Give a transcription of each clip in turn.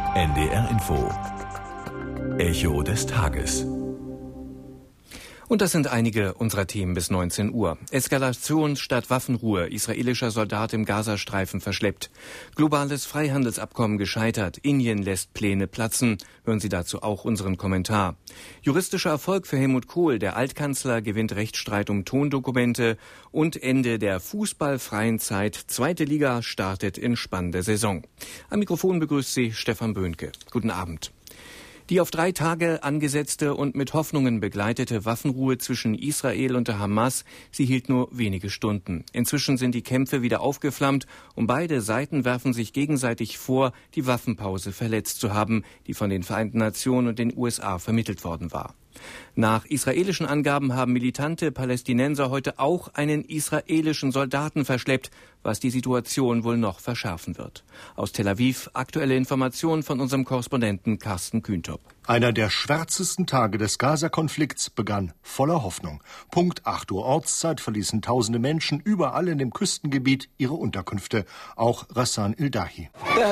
NDR Info. Echo des Tages. Und das sind einige unserer Themen bis 19 Uhr. Eskalation statt Waffenruhe. Israelischer Soldat im Gazastreifen verschleppt. Globales Freihandelsabkommen gescheitert. Indien lässt Pläne platzen. Hören Sie dazu auch unseren Kommentar. Juristischer Erfolg für Helmut Kohl. Der Altkanzler gewinnt Rechtsstreit um Tondokumente. Und Ende der fußballfreien Zeit. Zweite Liga startet in spannender Saison. Am Mikrofon begrüßt Sie Stefan Böhnke. Guten Abend. Die auf 3 Tage angesetzte und mit Hoffnungen begleitete Waffenruhe zwischen Israel und der Hamas, sie hielt nur wenige Stunden. Inzwischen sind die Kämpfe wieder aufgeflammt und beide Seiten werfen sich gegenseitig vor, die Waffenpause verletzt zu haben, die von den Vereinten Nationen und den USA vermittelt worden war. Nach israelischen Angaben haben militante Palästinenser heute auch einen israelischen Soldaten verschleppt, was die Situation wohl noch verschärfen wird. Aus Tel Aviv aktuelle Informationen von unserem Korrespondenten Carsten Kühntop. Einer der schwärzesten Tage des Gaza-Konflikts begann voller Hoffnung. Punkt 8 Uhr Ortszeit verließen tausende Menschen überall in dem Küstengebiet ihre Unterkünfte, auch Rassan Ildahi.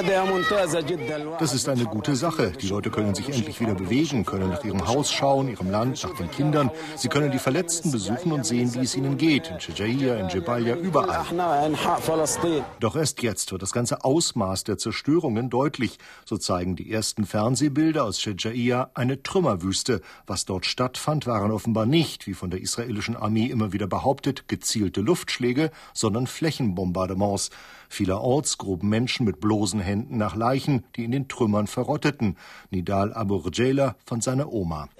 Das ist eine gute Sache. Die Leute können sich endlich wieder bewegen, können nach ihrem Haus schauen, ihrem Land, nach den Kindern. Sie können die Verletzten besuchen und sehen, wie es ihnen geht. In Shejaiya, in Jebalia, überall. Doch erst jetzt wird das ganze Ausmaß der Zerstörungen deutlich. So zeigen die ersten Fernsehbilder aus Shejaiya eine Trümmerwüste. Was dort stattfand, waren offenbar nicht, wie von der israelischen Armee immer wieder behauptet, gezielte Luftschläge, sondern Flächenbombardements. Vielerorts gruben Menschen mit bloßen Händen nach Leichen, die in den Trümmern verrotteten. Nidal Abu Rjela von seiner Oma.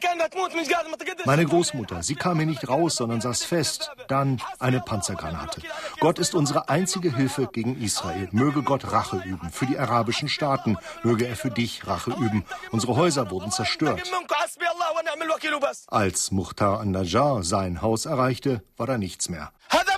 Meine Großmutter, sie kam hier nicht raus, sondern saß fest. Dann eine Panzergranate. Gott ist unsere einzige Hilfe gegen Israel. Möge Gott Rache üben für die arabischen Staaten. Möge er für dich Rache üben. Unsere Häuser wurden zerstört. Als Mukhtar an-Najjar sein Haus erreichte, war da nichts mehr.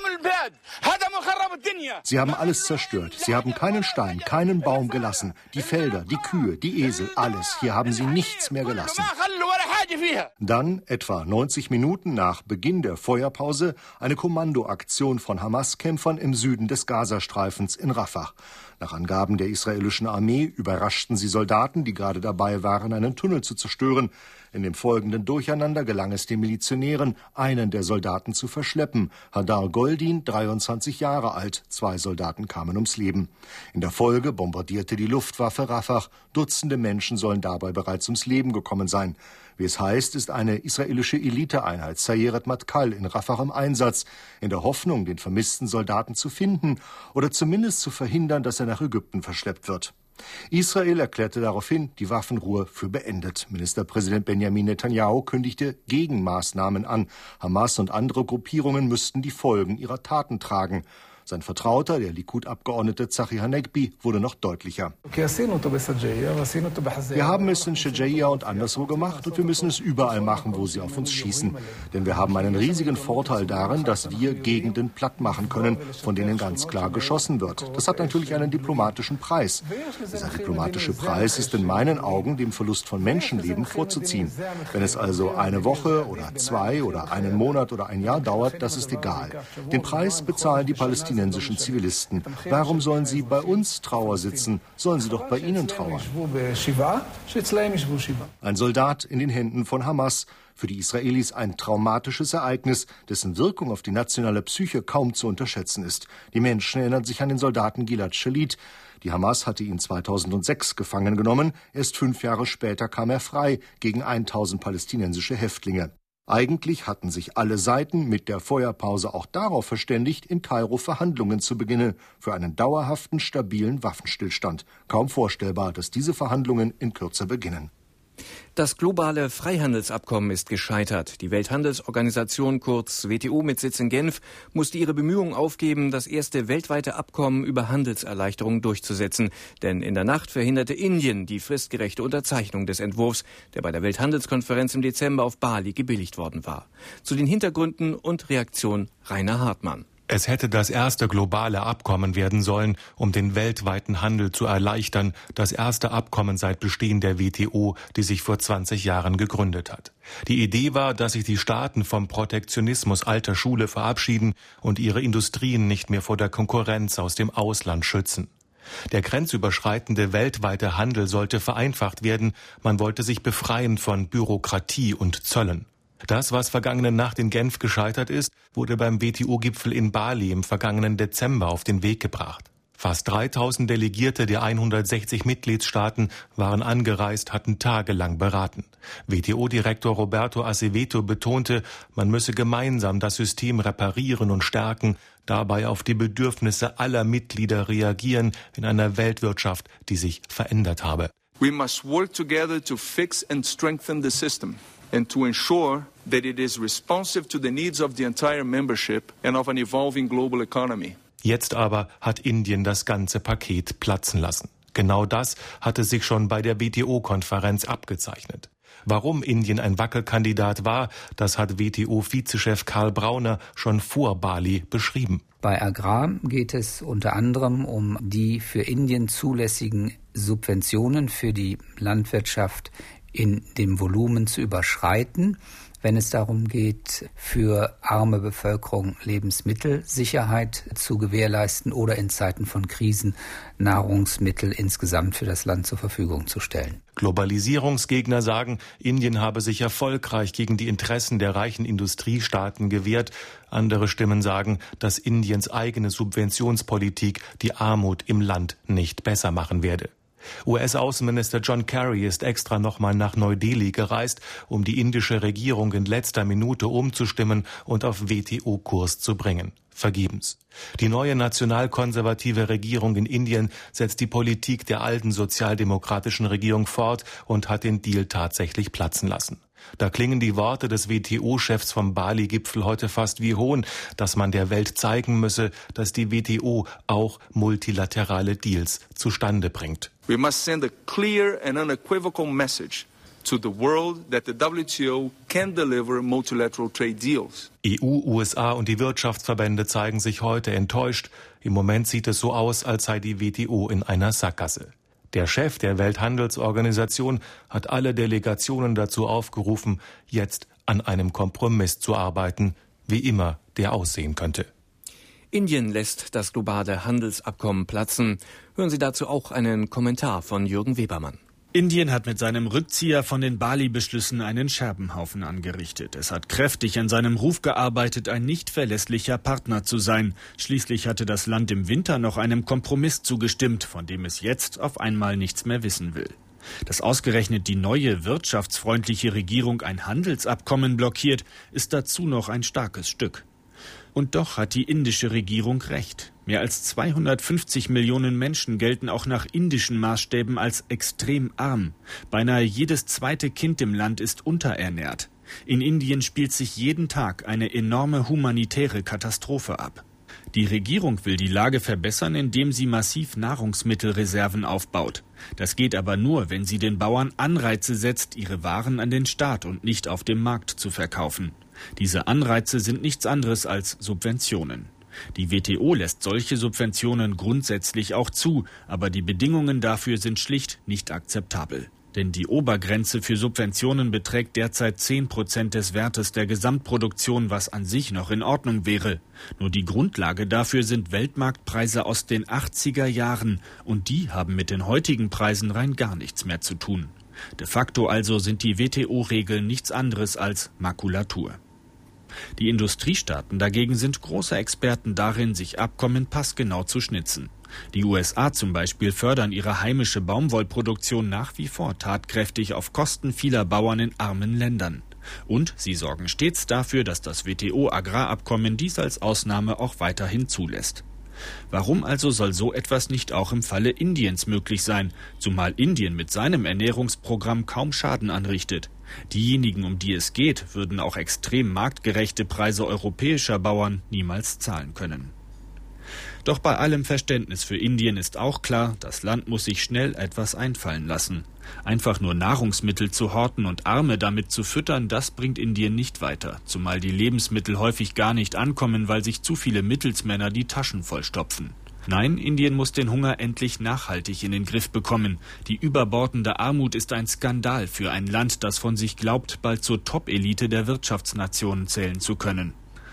Sie haben alles zerstört. Sie haben keinen Stein, keinen Baum gelassen. Die Felder, die Kühe, die Esel, alles. Hier haben sie nichts mehr gelassen. Dann, etwa 90 Minuten nach Beginn der Feuerpause, eine Kommandoaktion von Hamas-Kämpfern im Süden des Gazastreifens in Rafah. Nach Angaben der israelischen Armee überraschten sie Soldaten, die gerade dabei waren, einen Tunnel zu zerstören. In dem folgenden Durcheinander gelang es den Milizionären, einen der Soldaten zu verschleppen. Hadar Goldin, 23 Jahre alt. 2 Soldaten kamen ums Leben. In der Folge bombardierte die Luftwaffe Rafah. Dutzende Menschen sollen dabei bereits ums Leben gekommen sein. Wie es heißt, ist eine israelische Eliteeinheit Sayeret Matkal in Rafah im Einsatz, in der Hoffnung, den vermissten Soldaten zu finden oder zumindest zu verhindern, dass er nach Ägypten verschleppt wird. Israel erklärte daraufhin die Waffenruhe für beendet. Ministerpräsident Benjamin Netanyahu kündigte Gegenmaßnahmen an. Hamas und andere Gruppierungen müssten die Folgen ihrer Taten tragen. Sein Vertrauter, der Likud-Abgeordnete Tzachi Hanegbi, wurde noch deutlicher. Wir haben es in Shejaiya und anderswo gemacht und wir müssen es überall machen, wo sie auf uns schießen. Denn wir haben einen riesigen Vorteil darin, dass wir Gegenden platt machen können, von denen ganz klar geschossen wird. Das hat natürlich einen diplomatischen Preis. Dieser diplomatische Preis ist in meinen Augen dem Verlust von Menschenleben vorzuziehen. Wenn es also eine Woche oder 2 oder einen Monat oder ein Jahr dauert, das ist egal. Den Preis bezahlen die palästinensischen Zivilisten. Warum sollen sie bei uns Trauer sitzen? Sollen sie doch bei ihnen trauern. Ein Soldat in den Händen von Hamas. Für die Israelis ein traumatisches Ereignis, dessen Wirkung auf die nationale Psyche kaum zu unterschätzen ist. Die Menschen erinnern sich an den Soldaten Gilad Shalit. Die Hamas hatte ihn 2006 gefangen genommen. Erst 5 Jahre später kam er frei gegen 1000 palästinensische Häftlinge. Eigentlich hatten sich alle Seiten mit der Feuerpause auch darauf verständigt, in Kairo Verhandlungen zu beginnen für einen dauerhaften, stabilen Waffenstillstand. Kaum vorstellbar, dass diese Verhandlungen in Kürze beginnen. Das globale Freihandelsabkommen ist gescheitert. Die Welthandelsorganisation, kurz WTO mit Sitz in Genf, musste ihre Bemühungen aufgeben, das erste weltweite Abkommen über Handelserleichterungen durchzusetzen. Denn in der Nacht verhinderte Indien die fristgerechte Unterzeichnung des Entwurfs, der bei der Welthandelskonferenz im Dezember auf Bali gebilligt worden war. Zu den Hintergründen und Reaktion Rainer Hartmann. Es hätte das erste globale Abkommen werden sollen, um den weltweiten Handel zu erleichtern. Das erste Abkommen seit Bestehen der WTO, die sich vor 20 Jahren gegründet hat. Die Idee war, dass sich die Staaten vom Protektionismus alter Schule verabschieden und ihre Industrien nicht mehr vor der Konkurrenz aus dem Ausland schützen. Der grenzüberschreitende weltweite Handel sollte vereinfacht werden. Man wollte sich befreien von Bürokratie und Zöllen. Das, was vergangene Nacht in Genf gescheitert ist, wurde beim WTO-Gipfel in Bali im vergangenen Dezember auf den Weg gebracht. Fast 3000 Delegierte der 160 Mitgliedstaaten waren angereist, hatten tagelang beraten. WTO-Direktor Roberto Acevedo betonte, man müsse gemeinsam das System reparieren und stärken, dabei auf die Bedürfnisse aller Mitglieder reagieren in einer Weltwirtschaft, die sich verändert habe. We must work together to fix and strengthen the system and to ensure that it is responsive to the needs of the entire membership and of an evolving global economy. Jetzt aber hat Indien das ganze Paket platzen lassen. Genau das hatte sich schon bei der WTO-Konferenz abgezeichnet. Warum Indien ein Wackelkandidat war, das hat WTO-Vizechef Karl Brauner schon vor Bali beschrieben. Bei Agrar geht es unter anderem um die für Indien zulässigen Subventionen für die Landwirtschaft in dem Volumen zu überschreiten, wenn es darum geht, für arme Bevölkerung Lebensmittelsicherheit zu gewährleisten oder in Zeiten von Krisen Nahrungsmittel insgesamt für das Land zur Verfügung zu stellen. Globalisierungsgegner sagen, Indien habe sich erfolgreich gegen die Interessen der reichen Industriestaaten gewehrt. Andere Stimmen sagen, dass Indiens eigene Subventionspolitik die Armut im Land nicht besser machen werde. US-Außenminister John Kerry ist extra nochmal nach Neu-Delhi gereist, um die indische Regierung in letzter Minute umzustimmen und auf WTO-Kurs zu bringen. Vergebens. Die neue nationalkonservative Regierung in Indien setzt die Politik der alten sozialdemokratischen Regierung fort und hat den Deal tatsächlich platzen lassen. Da klingen die Worte des WTO-Chefs vom Bali-Gipfel heute fast wie Hohn, dass man der Welt zeigen müsse, dass die WTO auch multilaterale Deals zustande bringt. We must send a clear and unequivocal message to the world that the WTO can deliver multilateral trade deals. EU, USA und die Wirtschaftsverbände zeigen sich heute enttäuscht. Im Moment sieht es so aus, als sei die WTO in einer Sackgasse. Der Chef der Welthandelsorganisation hat alle Delegationen dazu aufgerufen, jetzt an einem Kompromiss zu arbeiten, wie immer der aussehen könnte. Indien lässt das globale Handelsabkommen platzen. Hören Sie dazu auch einen Kommentar von Jürgen Webermann. Indien hat mit seinem Rückzieher von den Bali-Beschlüssen einen Scherbenhaufen angerichtet. Es hat kräftig an seinem Ruf gearbeitet, ein nicht verlässlicher Partner zu sein. Schließlich hatte das Land im Winter noch einem Kompromiss zugestimmt, von dem es jetzt auf einmal nichts mehr wissen will. Dass ausgerechnet die neue wirtschaftsfreundliche Regierung ein Handelsabkommen blockiert, ist dazu noch ein starkes Stück. Und doch hat die indische Regierung recht. Mehr als 250 Millionen Menschen gelten auch nach indischen Maßstäben als extrem arm. Beinahe jedes zweite Kind im Land ist unterernährt. In Indien spielt sich jeden Tag eine enorme humanitäre Katastrophe ab. Die Regierung will die Lage verbessern, indem sie massiv Nahrungsmittelreserven aufbaut. Das geht aber nur, wenn sie den Bauern Anreize setzt, ihre Waren an den Staat und nicht auf dem Markt zu verkaufen. Diese Anreize sind nichts anderes als Subventionen. Die WTO lässt solche Subventionen grundsätzlich auch zu, aber die Bedingungen dafür sind schlicht nicht akzeptabel. Denn die Obergrenze für Subventionen beträgt derzeit 10% des Wertes der Gesamtproduktion, was an sich noch in Ordnung wäre. Nur die Grundlage dafür sind Weltmarktpreise aus den 80er Jahren und die haben mit den heutigen Preisen rein gar nichts mehr zu tun. De facto also sind die WTO-Regeln nichts anderes als Makulatur. Die Industriestaaten dagegen sind große Experten darin, sich Abkommen passgenau zu schnitzen. Die USA zum Beispiel fördern ihre heimische Baumwollproduktion nach wie vor tatkräftig auf Kosten vieler Bauern in armen Ländern. Und sie sorgen stets dafür, dass das WTO-Agrarabkommen dies als Ausnahme auch weiterhin zulässt. Warum also soll so etwas nicht auch im Falle Indiens möglich sein, zumal Indien mit seinem Ernährungsprogramm kaum Schaden anrichtet? Diejenigen, um die es geht, würden auch extrem marktgerechte Preise europäischer Bauern niemals zahlen können. Doch bei allem Verständnis für Indien ist auch klar, das Land muss sich schnell etwas einfallen lassen. Einfach nur Nahrungsmittel zu horten und Arme damit zu füttern, das bringt Indien nicht weiter, zumal die Lebensmittel häufig gar nicht ankommen, weil sich zu viele Mittelsmänner die Taschen vollstopfen. Nein, Indien muss den Hunger endlich nachhaltig in den Griff bekommen. Die überbordende Armut ist ein Skandal für ein Land, das von sich glaubt, bald zur Top-Elite der Wirtschaftsnationen zählen zu können.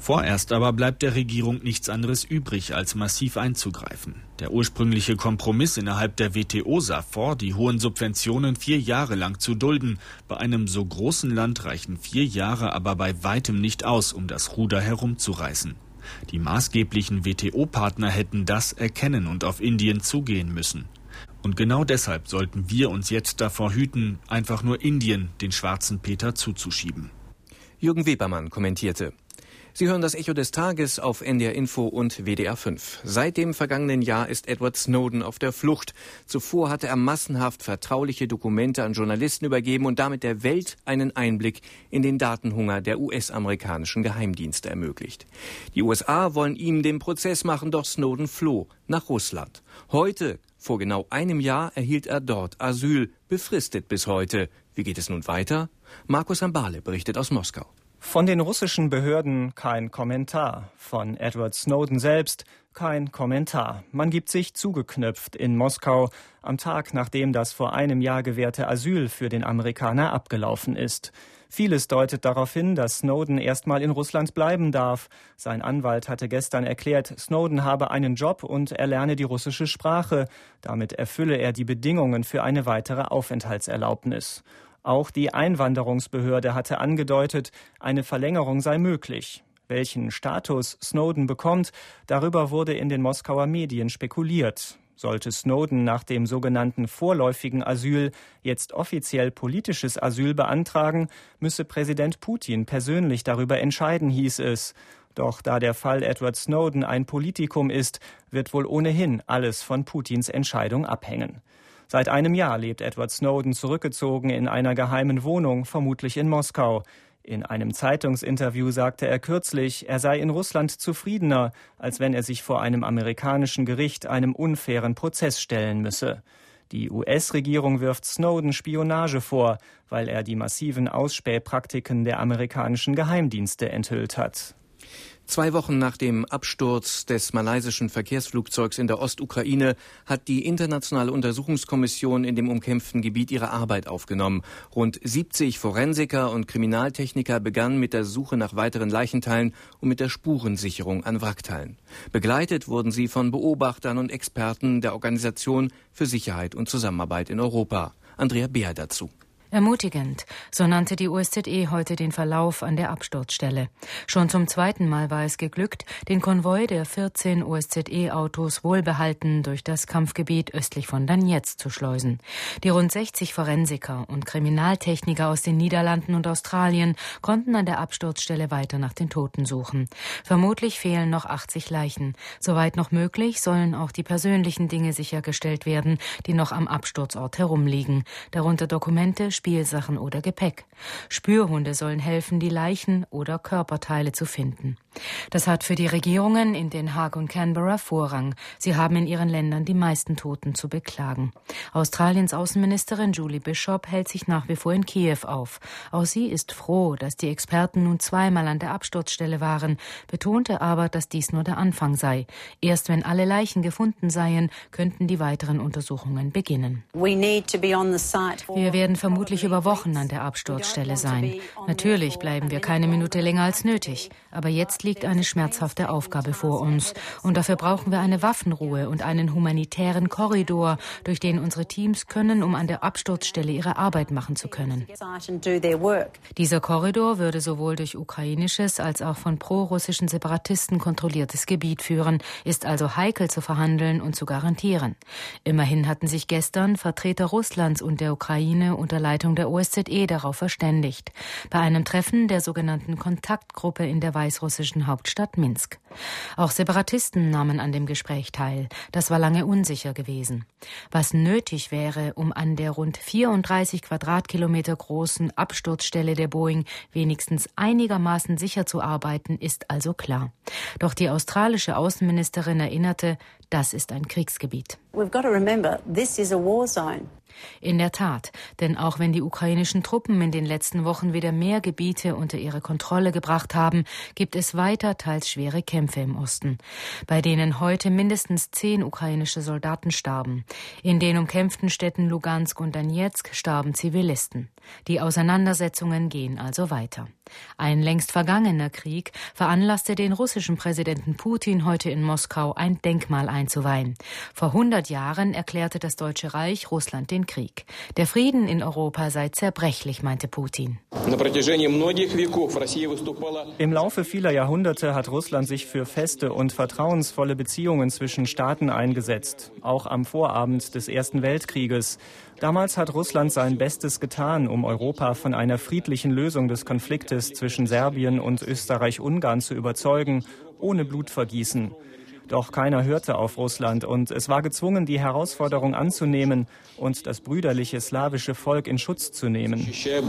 Vorerst aber bleibt der Regierung nichts anderes übrig, als massiv einzugreifen. Der ursprüngliche Kompromiss innerhalb der WTO sah vor, die hohen Subventionen 4 Jahre lang zu dulden. Bei einem so großen Land reichen 4 Jahre aber bei weitem nicht aus, um das Ruder herumzureißen. Die maßgeblichen WTO-Partner hätten das erkennen und auf Indien zugehen müssen. Und genau deshalb sollten wir uns jetzt davor hüten, einfach nur Indien den schwarzen Peter zuzuschieben. Jürgen Webermann kommentierte. Sie hören das Echo des Tages auf NDR Info und WDR 5. Seit dem vergangenen Jahr ist Edward Snowden auf der Flucht. Zuvor hatte er massenhaft vertrauliche Dokumente an Journalisten übergeben und damit der Welt einen Einblick in den Datenhunger der US-amerikanischen Geheimdienste ermöglicht. Die USA wollen ihm den Prozess machen, doch Snowden floh nach Russland. Heute, vor genau einem Jahr, erhielt er dort Asyl, befristet bis heute. Wie geht es nun weiter? Markus Ambale berichtet aus Moskau. Von den russischen Behörden kein Kommentar. Von Edward Snowden selbst kein Kommentar. Man gibt sich zugeknüpft in Moskau am Tag, nachdem das vor einem Jahr gewährte Asyl für den Amerikaner abgelaufen ist. Vieles deutet darauf hin, dass Snowden erstmal in Russland bleiben darf. Sein Anwalt hatte gestern erklärt, Snowden habe einen Job und er lerne die russische Sprache. Damit erfülle er die Bedingungen für eine weitere Aufenthaltserlaubnis. Auch die Einwanderungsbehörde hatte angedeutet, eine Verlängerung sei möglich. Welchen Status Snowden bekommt, darüber wurde in den Moskauer Medien spekuliert. Sollte Snowden nach dem sogenannten vorläufigen Asyl jetzt offiziell politisches Asyl beantragen, müsse Präsident Putin persönlich darüber entscheiden, hieß es. Doch da der Fall Edward Snowden ein Politikum ist, wird wohl ohnehin alles von Putins Entscheidung abhängen. Seit einem Jahr lebt Edward Snowden zurückgezogen in einer geheimen Wohnung, vermutlich in Moskau. In einem Zeitungsinterview sagte er kürzlich, er sei in Russland zufriedener, als wenn er sich vor einem amerikanischen Gericht einem unfairen Prozess stellen müsse. Die US-Regierung wirft Snowden Spionage vor, weil er die massiven Ausspähpraktiken der amerikanischen Geheimdienste enthüllt hat. 2 Wochen nach dem Absturz des malaysischen Verkehrsflugzeugs in der Ostukraine hat die internationale Untersuchungskommission in dem umkämpften Gebiet ihre Arbeit aufgenommen. Rund 70 Forensiker und Kriminaltechniker begannen mit der Suche nach weiteren Leichenteilen und mit der Spurensicherung an Wrackteilen. Begleitet wurden sie von Beobachtern und Experten der Organisation für Sicherheit und Zusammenarbeit in Europa. Andrea Beer dazu. Ermutigend, so nannte die OSZE heute den Verlauf an der Absturzstelle. Schon zum 2. Mal war es geglückt, den Konvoi der 14 OSZE-Autos wohlbehalten durch das Kampfgebiet östlich von Donezk zu schleusen. Die rund 60 Forensiker und Kriminaltechniker aus den Niederlanden und Australien konnten an der Absturzstelle weiter nach den Toten suchen. Vermutlich fehlen noch 80 Leichen. Soweit noch möglich, sollen auch die persönlichen Dinge sichergestellt werden, die noch am Absturzort herumliegen, darunter Dokumente, Spielsachen oder Gepäck. Spürhunde sollen helfen, die Leichen oder Körperteile zu finden. Das hat für die Regierungen in Den Haag und Canberra Vorrang. Sie haben in ihren Ländern die meisten Toten zu beklagen. Australiens Außenministerin Julie Bishop hält sich nach wie vor in Kiew auf. Auch sie ist froh, dass die Experten nun 2-mal an der Absturzstelle waren, betonte aber, dass dies nur der Anfang sei. Erst wenn alle Leichen gefunden seien, könnten die weiteren Untersuchungen beginnen. Wir werden vermutlich über Wochen an der Absturzstelle sein. Natürlich bleiben wir keine Minute länger als nötig. Aber jetzt liegt eine schmerzhafte Aufgabe vor uns. Und dafür brauchen wir eine Waffenruhe und einen humanitären Korridor, durch den unsere Teams können, um an der Absturzstelle ihre Arbeit machen zu können. Dieser Korridor würde sowohl durch ukrainisches als auch von pro-russischen Separatisten kontrolliertes Gebiet führen, ist also heikel zu verhandeln und zu garantieren. Immerhin hatten sich gestern Vertreter Russlands und der Ukraine unter Leitung der OSZE darauf verständigt, bei einem Treffen der sogenannten Kontaktgruppe in der weißrussischen Hauptstadt Minsk. Auch Separatisten nahmen an dem Gespräch teil. Das war lange unsicher gewesen. Was nötig wäre, um an der rund 34 Quadratkilometer großen Absturzstelle der Boeing wenigstens einigermaßen sicher zu arbeiten, ist also klar. Doch die australische Außenministerin erinnerte, das ist ein Kriegsgebiet. We've got to remember, this is a war zone. In der Tat, denn auch wenn die ukrainischen Truppen in den letzten Wochen wieder mehr Gebiete unter ihre Kontrolle gebracht haben, gibt es weiter teils schwere Kämpfe im Osten, bei denen heute mindestens 10 ukrainische Soldaten starben. In den umkämpften Städten Lugansk und Donezk starben Zivilisten. Die Auseinandersetzungen gehen also weiter. Ein längst vergangener Krieg veranlasste den russischen Präsidenten Putin heute in Moskau ein Denkmal einzuweihen. Vor 100 Jahren erklärte das Deutsche Reich Russland den Krieg. Der Frieden in Europa sei zerbrechlich, meinte Putin. Im Laufe vieler Jahrhunderte hat Russland sich für feste und vertrauensvolle Beziehungen zwischen Staaten eingesetzt, auch am Vorabend des Ersten Weltkrieges. Damals hat Russland sein Bestes getan, um Europa von einer friedlichen Lösung des Konfliktes zwischen Serbien und Österreich-Ungarn zu überzeugen, ohne Blutvergießen. Doch keiner hörte auf Russland und es war gezwungen, die Herausforderung anzunehmen und das brüderliche slawische Volk in Schutz zu nehmen.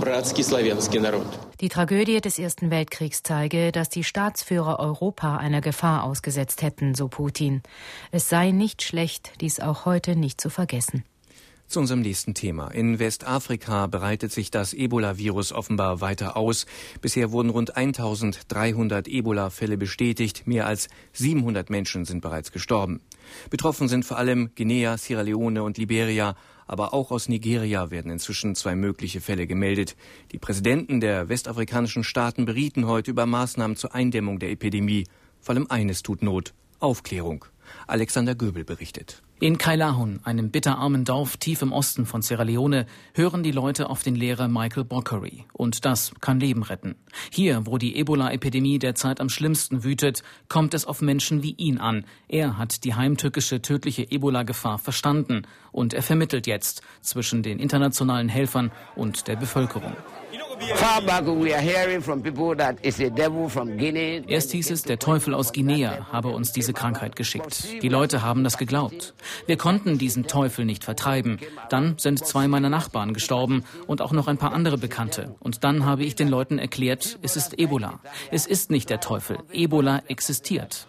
Die Tragödie des Ersten Weltkriegs zeige, dass die Staatsführer Europa einer Gefahr ausgesetzt hätten, so Putin. Es sei nicht schlecht, dies auch heute nicht zu vergessen. Zu unserem nächsten Thema. In Westafrika breitet sich das Ebola-Virus offenbar weiter aus. Bisher wurden rund 1300 Ebola-Fälle bestätigt. Mehr als 700 Menschen sind bereits gestorben. Betroffen sind vor allem Guinea, Sierra Leone und Liberia. Aber auch aus Nigeria werden inzwischen 2 mögliche Fälle gemeldet. Die Präsidenten der westafrikanischen Staaten berieten heute über Maßnahmen zur Eindämmung der Epidemie. Vor allem eines tut Not: Aufklärung. Alexander Göbel berichtet. In Kailahun, einem bitterarmen Dorf tief im Osten von Sierra Leone, hören die Leute auf den Lehrer Michael Boccary. Und das kann Leben retten. Hier, wo die Ebola-Epidemie derzeit am schlimmsten wütet, kommt es auf Menschen wie ihn an. Er hat die heimtückische tödliche Ebola-Gefahr verstanden. Und er vermittelt jetzt zwischen den internationalen Helfern und der Bevölkerung. Erst hieß es, der Teufel aus Guinea habe uns diese Krankheit geschickt. Die Leute haben das geglaubt. Wir konnten diesen Teufel nicht vertreiben. Dann sind 2 meiner Nachbarn gestorben und auch noch ein paar andere Bekannte. Und dann habe ich den Leuten erklärt, es ist Ebola. Es ist nicht der Teufel. Ebola existiert.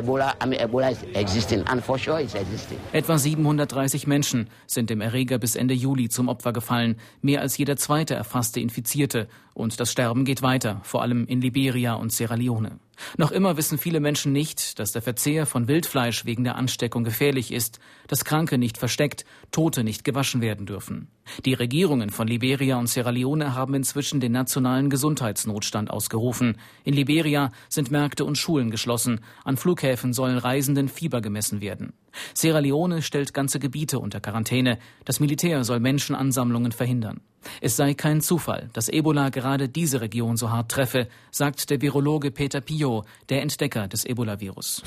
Etwa 730 Menschen sind dem Erreger bis Ende Juli zum Opfer gefallen. Mehr als jeder zweite erfasste Infizierte. Und das Sterben geht weiter, vor allem in Liberia und Sierra Leone. Noch immer wissen viele Menschen nicht, dass der Verzehr von Wildfleisch wegen der Ansteckung gefährlich ist, dass Kranke nicht versteckt, Tote nicht gewaschen werden dürfen. Die Regierungen von Liberia und Sierra Leone haben inzwischen den nationalen Gesundheitsnotstand ausgerufen. In Liberia sind Märkte und Schulen geschlossen. An Flughäfen sollen Reisenden Fieber gemessen werden. Sierra Leone stellt ganze Gebiete unter Quarantäne. Das Militär soll Menschenansammlungen verhindern. Es sei kein Zufall, dass Ebola gerade diese Region so hart treffe, sagt der Virologe Peter Pio, der Entdecker des Ebola-Virus.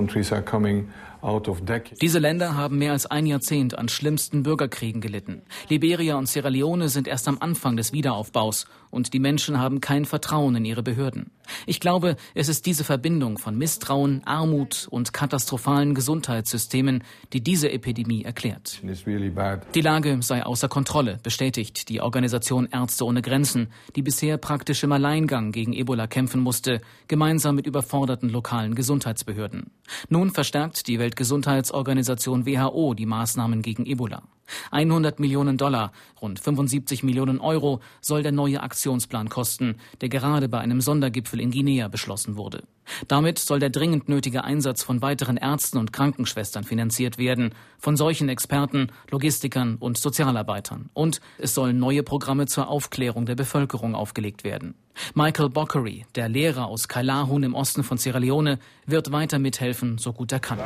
Diese Länder haben mehr als ein Jahrzehnt an schlimmsten Bürgerkriegen gelitten. Liberia und Sierra Leone sind erst am Anfang des Wiederaufbaus und die Menschen haben kein Vertrauen in ihre Behörden. Ich glaube, es ist diese Verbindung von Misstrauen, Armut und katastrophalen Gesundheitssystemen, die diese Epidemie erklärt. Die Lage sei außer Kontrolle, bestätigt die Organisation Ärzte ohne Grenzen, die bisher praktisch im Alleingang gegen Ebola kämpfen musste, gemeinsam mit überforderten lokalen Gesundheitsbehörden. Nun verstärkt die Weltgesundheitsorganisation WHO die Maßnahmen gegen Ebola. $100 Millionen, rund 75 Millionen Euro soll der neue Aktionsplan kosten, der gerade bei einem Sondergipfel in Guinea beschlossen wurde. Damit soll der dringend nötige Einsatz von weiteren Ärzten und Krankenschwestern finanziert werden, von solchen Experten, Logistikern und Sozialarbeitern. Und es sollen neue Programme zur Aufklärung der Bevölkerung aufgelegt werden. Michael Boccary, der Lehrer aus Kailahun im Osten von Sierra Leone, wird weiter mithelfen, so gut er kann.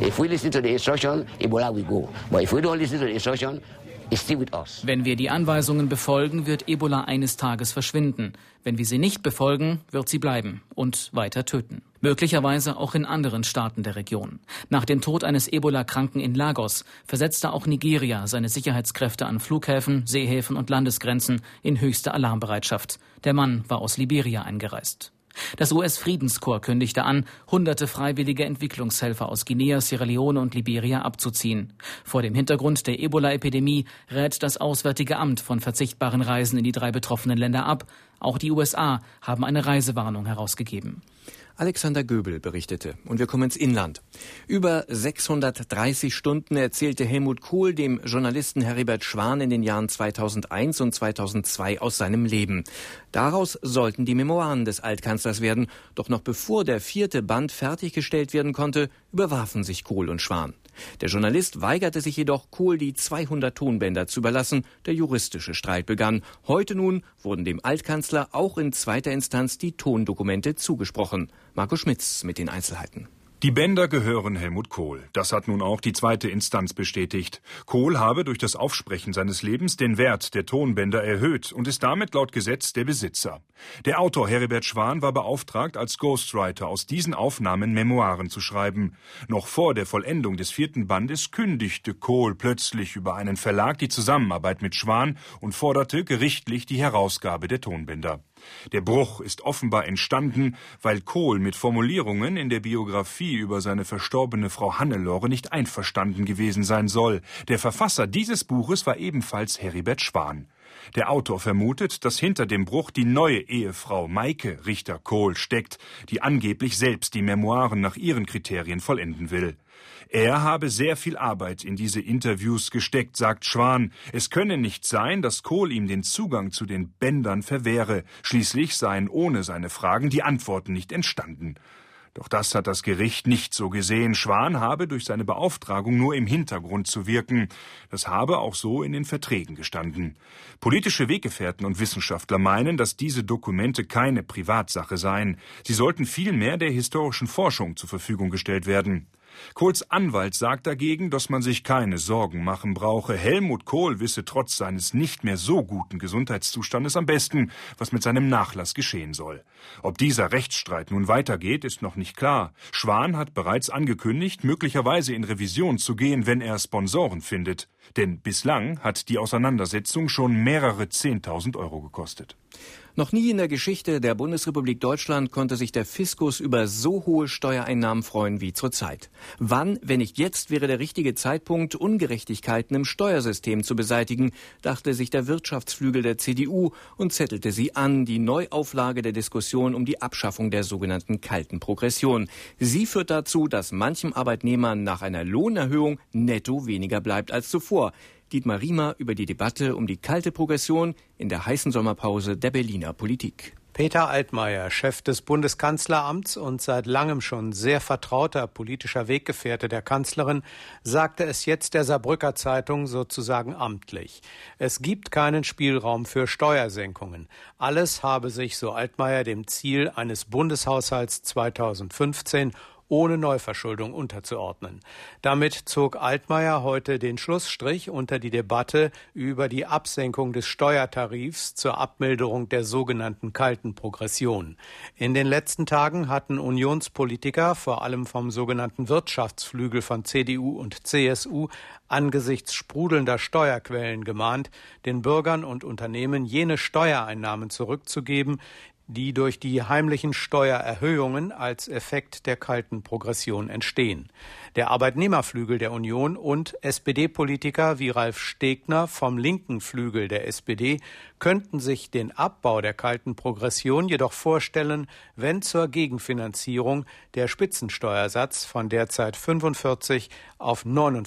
Wenn wir die Anweisungen befolgen, wird Ebola eines Tages verschwinden. Wenn wir sie nicht befolgen, wird sie bleiben und weiter töten. Möglicherweise auch in anderen Staaten der Region. Nach dem Tod eines Ebola-Kranken in Lagos versetzte auch Nigeria seine Sicherheitskräfte an Flughäfen, Seehäfen und Landesgrenzen in höchste Alarmbereitschaft. Der Mann war aus Liberia eingereist. Das US-Friedenskorps kündigte an, hunderte freiwillige Entwicklungshelfer aus Guinea, Sierra Leone und Liberia abzuziehen. Vor dem Hintergrund der Ebola-Epidemie rät das Auswärtige Amt von verzichtbaren Reisen in die 3 betroffenen Länder ab. Auch die USA haben eine Reisewarnung herausgegeben. Alexander Göbel berichtete. Und wir kommen ins Inland. Über 630 Stunden erzählte Helmut Kohl dem Journalisten Heribert Schwan in den Jahren 2001 und 2002 aus seinem Leben. Daraus sollten die Memoiren des Altkanzlers werden. Doch noch bevor der 4. Band fertiggestellt werden konnte, überwarfen sich Kohl und Schwan. Der Journalist weigerte sich jedoch, Kohl die 200 Tonbänder zu überlassen. Der juristische Streit begann. Heute nun wurden dem Altkanzler auch in zweiter Instanz die Tondokumente zugesprochen. Marco Schmitz mit den Einzelheiten. Die Bänder gehören Helmut Kohl. Das hat nun auch die zweite Instanz bestätigt. Kohl habe durch das Aufsprechen seines Lebens den Wert der Tonbänder erhöht und ist damit laut Gesetz der Besitzer. Der Autor Heribert Schwan war beauftragt, als Ghostwriter aus diesen Aufnahmen Memoiren zu schreiben. Noch vor der Vollendung des 4. Bandes kündigte Kohl plötzlich über einen Verlag die Zusammenarbeit mit Schwan und forderte gerichtlich die Herausgabe der Tonbänder. Der Bruch ist offenbar entstanden, weil Kohl mit Formulierungen in der Biografie über seine verstorbene Frau Hannelore nicht einverstanden gewesen sein soll. Der Verfasser dieses Buches war ebenfalls Heribert Schwan. Der Autor vermutet, dass hinter dem Bruch die neue Ehefrau Maike Richter-Kohl steckt, die angeblich selbst die Memoiren nach ihren Kriterien vollenden will. Er habe sehr viel Arbeit in diese Interviews gesteckt, sagt Schwan. Es könne nicht sein, dass Kohl ihm den Zugang zu den Bändern verwehre. Schließlich seien ohne seine Fragen die Antworten nicht entstanden. Doch das hat das Gericht nicht so gesehen. Schwan habe durch seine Beauftragung nur im Hintergrund zu wirken. Das habe auch so in den Verträgen gestanden. Politische Weggefährten und Wissenschaftler meinen, dass diese Dokumente keine Privatsache seien. Sie sollten vielmehr der historischen Forschung zur Verfügung gestellt werden. Kohls Anwalt sagt dagegen, dass man sich keine Sorgen machen brauche. Helmut Kohl wisse trotz seines nicht mehr so guten Gesundheitszustandes am besten, was mit seinem Nachlass geschehen soll. Ob dieser Rechtsstreit nun weitergeht, ist noch nicht klar. Schwan hat bereits angekündigt, möglicherweise in Revision zu gehen, wenn er Sponsoren findet. Denn bislang hat die Auseinandersetzung schon mehrere 10.000 Euro gekostet. Noch nie in der Geschichte der Bundesrepublik Deutschland konnte sich der Fiskus über so hohe Steuereinnahmen freuen wie zurzeit. Wann, wenn nicht jetzt, wäre der richtige Zeitpunkt, Ungerechtigkeiten im Steuersystem zu beseitigen, dachte sich der Wirtschaftsflügel der CDU und zettelte sie an, die Neuauflage der Diskussion um die Abschaffung der sogenannten kalten Progression. Sie führt dazu, dass manchem Arbeitnehmer nach einer Lohnerhöhung netto weniger bleibt als zuvor. Dietmar Riemer über die Debatte um die kalte Progression in der heißen Sommerpause der Berliner Politik. Peter Altmaier, Chef des Bundeskanzleramts und seit langem schon sehr vertrauter politischer Weggefährte der Kanzlerin, sagte es jetzt der Saarbrücker Zeitung sozusagen amtlich. Es gibt keinen Spielraum für Steuersenkungen. Alles habe sich, so Altmaier, dem Ziel eines Bundeshaushalts 2015 ohne Neuverschuldung unterzuordnen. Damit zog Altmaier heute den Schlussstrich unter die Debatte über die Absenkung des Steuertarifs zur Abmilderung der sogenannten kalten Progression. In den letzten Tagen hatten Unionspolitiker, vor allem vom sogenannten Wirtschaftsflügel von CDU und CSU, angesichts sprudelnder Steuerquellen gemahnt, den Bürgern und Unternehmen jene Steuereinnahmen zurückzugeben, die durch die heimlichen Steuererhöhungen als Effekt der kalten Progression entstehen. Der Arbeitnehmerflügel der Union und SPD-Politiker wie Ralf Stegner vom linken Flügel der SPD könnten sich den Abbau der kalten Progression jedoch vorstellen, wenn zur Gegenfinanzierung der Spitzensteuersatz von derzeit 45 auf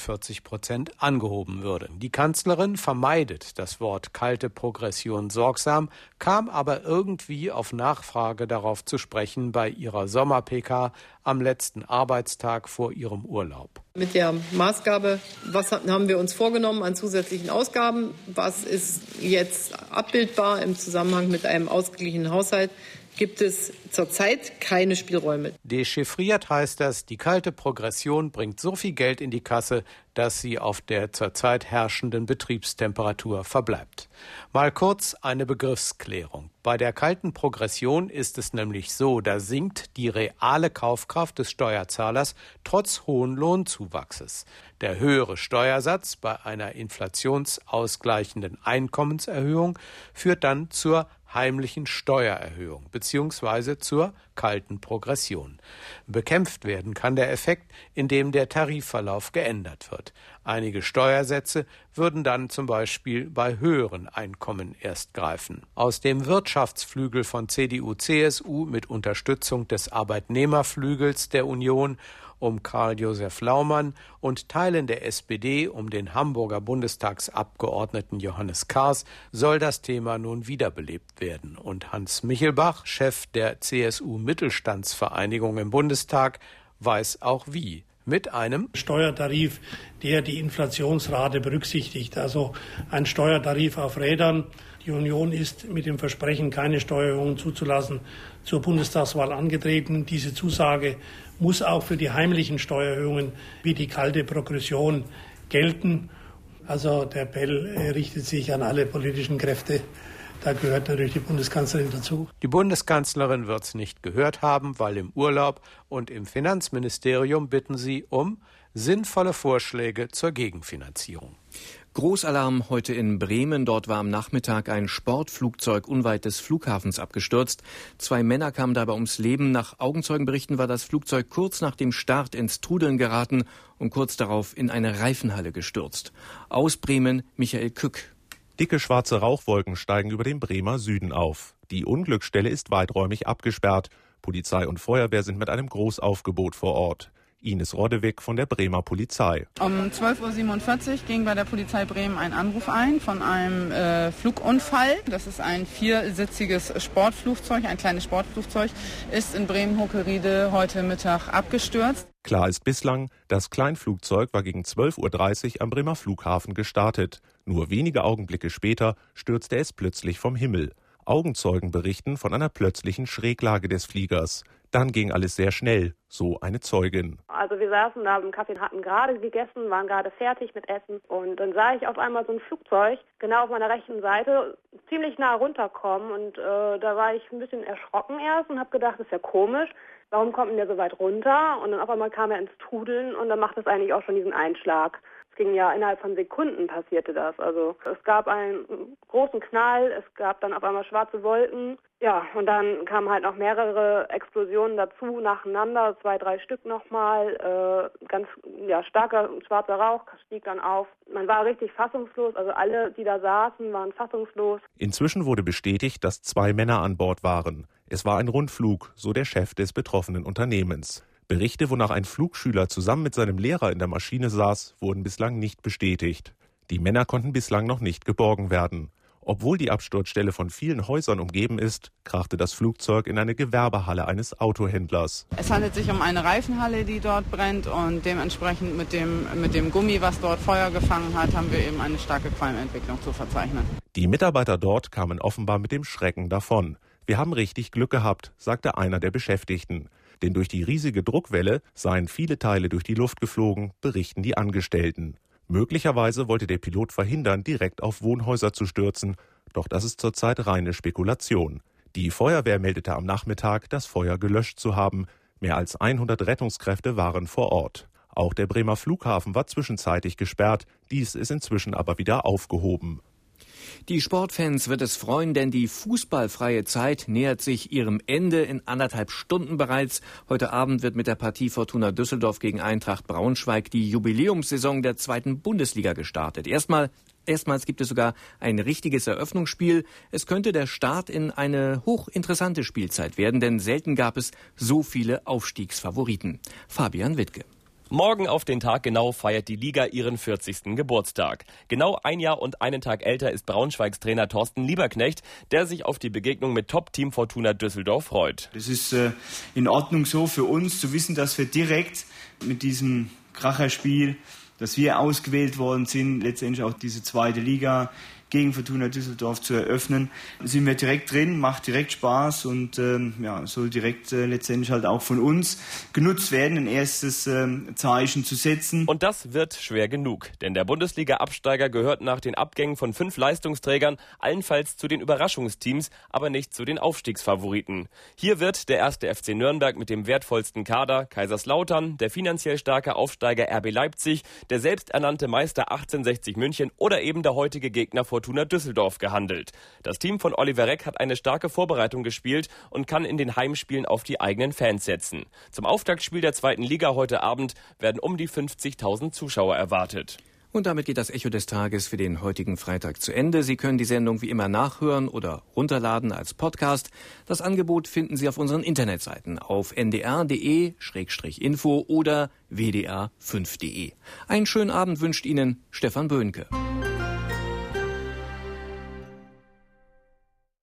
49% angehoben würde. Die Kanzlerin vermeidet das Wort kalte Progression sorgsam, kam aber irgendwie auf Nachfrage darauf zu sprechen bei ihrer Sommer-PK am letzten Arbeitstag vor ihrem Urlaub. Mit der Maßgabe, was haben wir uns vorgenommen an zusätzlichen Ausgaben, was ist jetzt abbildbar im Zusammenhang mit einem ausgeglichenen Haushalt, gibt es zurzeit keine Spielräume. Dechiffriert heißt das, die kalte Progression bringt so viel Geld in die Kasse, dass sie auf der zurzeit herrschenden Betriebstemperatur verbleibt. Mal kurz eine Begriffsklärung. Bei der kalten Progression ist es nämlich so, da sinkt die reale Kaufkraft des Steuerzahlers trotz hohen Lohnzuwachses. Der höhere Steuersatz bei einer inflationsausgleichenden Einkommenserhöhung führt dann zur heimlichen Steuererhöhung bzw. zur kalten Progression. Bekämpft werden kann der Effekt, indem der Tarifverlauf geändert wird. Einige Steuersätze würden dann zum Beispiel bei höheren Einkommen erst greifen. Aus dem Wirtschaftsflügel von CDU-CSU mit Unterstützung des Arbeitnehmerflügels der Union um Karl-Josef Laumann und Teilen der SPD um den Hamburger Bundestagsabgeordneten Johannes Kahrs soll das Thema nun wiederbelebt werden. Und Hans Michelbach, Chef der CSU-Mittelstandsvereinigung im Bundestag, weiß auch wie. mit einem Steuertarif, der die Inflationsrate berücksichtigt. Also ein Steuertarif auf Rädern. Die Union ist mit dem Versprechen, keine Steuererhöhungen zuzulassen, zur Bundestagswahl angetreten. Diese Zusage muss auch für die heimlichen Steuererhöhungen wie die kalte Progression gelten. Also der Appell richtet sich an alle politischen Kräfte. Da gehört natürlich die Bundeskanzlerin dazu. Die Bundeskanzlerin wird es nicht gehört haben, weil im Urlaub, und im Finanzministerium bitten sie um sinnvolle Vorschläge zur Gegenfinanzierung. Großalarm heute in Bremen. Dort war am Nachmittag ein Sportflugzeug unweit des Flughafens abgestürzt. 2 Männer kamen dabei ums Leben. Nach Augenzeugenberichten war das Flugzeug kurz nach dem Start ins Trudeln geraten und kurz darauf in eine Reifenhalle gestürzt. Aus Bremen, Michael Kück. Dicke schwarze Rauchwolken steigen über dem Bremer Süden auf. Die Unglücksstelle ist weiträumig abgesperrt. Polizei und Feuerwehr sind mit einem Großaufgebot vor Ort. Ines Rodewig von der Bremer Polizei. Um 12:47 Uhr ging bei der Polizei Bremen ein Anruf ein von einem Flugunfall. Das ist ein 4-sitziges Sportflugzeug, ein kleines Sportflugzeug, ist in Bremen-Hockeriede heute Mittag abgestürzt. Klar ist bislang, das Kleinflugzeug war gegen 12:30 Uhr am Bremer Flughafen gestartet. Nur wenige Augenblicke später stürzte es plötzlich vom Himmel. Augenzeugen berichten von einer plötzlichen Schräglage des Fliegers. Dann ging alles sehr schnell, so eine Zeugin. Also wir saßen da im Café, hatten gerade gegessen, waren gerade fertig mit Essen und dann sah ich auf einmal so ein Flugzeug genau auf meiner rechten Seite ziemlich nah runterkommen und da war ich ein bisschen erschrocken erst und habe gedacht, das ist ja komisch, warum kommt denn der so weit runter? Und dann auf einmal kam er ins Trudeln und dann macht es eigentlich auch schon diesen Einschlag. Es ging ja innerhalb von Sekunden passierte das. Also es gab einen großen Knall, es gab dann auf einmal schwarze Wolken. Ja, und dann kamen halt noch mehrere Explosionen dazu, nacheinander, 2, 3 Stück nochmal. Ganz starker schwarzer Rauch stieg dann auf. Man war richtig fassungslos, also alle, die da saßen, waren fassungslos. Inzwischen wurde bestätigt, dass 2 Männer an Bord waren. Es war ein Rundflug, so der Chef des betroffenen Unternehmens. Berichte, wonach ein Flugschüler zusammen mit seinem Lehrer in der Maschine saß, wurden bislang nicht bestätigt. Die Männer konnten bislang noch nicht geborgen werden. Obwohl die Absturzstelle von vielen Häusern umgeben ist, krachte das Flugzeug in eine Gewerbehalle eines Autohändlers. Es handelt sich um eine Reifenhalle, die dort brennt und dementsprechend mit dem Gummi, was dort Feuer gefangen hat, haben wir eben eine starke Qualmentwicklung zu verzeichnen. Die Mitarbeiter dort kamen offenbar mit dem Schrecken davon. Wir haben richtig Glück gehabt, sagte einer der Beschäftigten. Denn durch die riesige Druckwelle seien viele Teile durch die Luft geflogen, berichten die Angestellten. Möglicherweise wollte der Pilot verhindern, direkt auf Wohnhäuser zu stürzen, doch das ist zurzeit reine Spekulation. Die Feuerwehr meldete am Nachmittag, das Feuer gelöscht zu haben. Mehr als 100 Rettungskräfte waren vor Ort. Auch der Bremer Flughafen war zwischenzeitlich gesperrt, dies ist inzwischen aber wieder aufgehoben. Die Sportfans wird es freuen, denn die fußballfreie Zeit nähert sich ihrem Ende in 1,5 Stunden bereits. Heute Abend wird mit der Partie Fortuna Düsseldorf gegen Eintracht Braunschweig die Jubiläumssaison der 2. Bundesliga gestartet. Erstmals gibt es sogar ein richtiges Eröffnungsspiel. Es könnte der Start in eine hochinteressante Spielzeit werden, denn selten gab es so viele Aufstiegsfavoriten. Fabian Wittke. Morgen auf den Tag genau feiert die Liga ihren 40. Geburtstag. Genau 1 Jahr und einen Tag älter ist Braunschweigs Trainer Thorsten Lieberknecht, der sich auf die Begegnung mit Top-Team Fortuna Düsseldorf freut. Das ist in Ordnung so für uns zu wissen, dass wir direkt mit diesem Kracherspiel, dass wir ausgewählt worden sind, letztendlich auch diese 2. Liga gegen Fortuna Düsseldorf zu eröffnen. Sind wir direkt drin, macht direkt Spaß und soll direkt letztendlich halt auch von uns genutzt werden, ein erstes Zeichen zu setzen. Und das wird schwer genug, denn der Bundesliga-Absteiger gehört nach den Abgängen von 5 Leistungsträgern allenfalls zu den Überraschungsteams, aber nicht zu den Aufstiegsfavoriten. Hier wird der 1. FC Nürnberg mit dem wertvollsten Kader, Kaiserslautern, der finanziell starke Aufsteiger RB Leipzig, der selbsternannte Meister 1860 München oder eben der heutige Gegner Fortuna Düsseldorf gehandelt. Das Team von Oliver Reck hat eine starke Vorbereitung gespielt und kann in den Heimspielen auf die eigenen Fans setzen. Zum Auftaktspiel der 2. Liga heute Abend werden um die 50.000 Zuschauer erwartet. Und damit geht das Echo des Tages für den heutigen Freitag zu Ende. Sie können die Sendung wie immer nachhören oder runterladen als Podcast. Das Angebot finden Sie auf unseren Internetseiten auf ndr.de/info oder wdr5.de. Einen schönen Abend wünscht Ihnen Stefan Böhnke.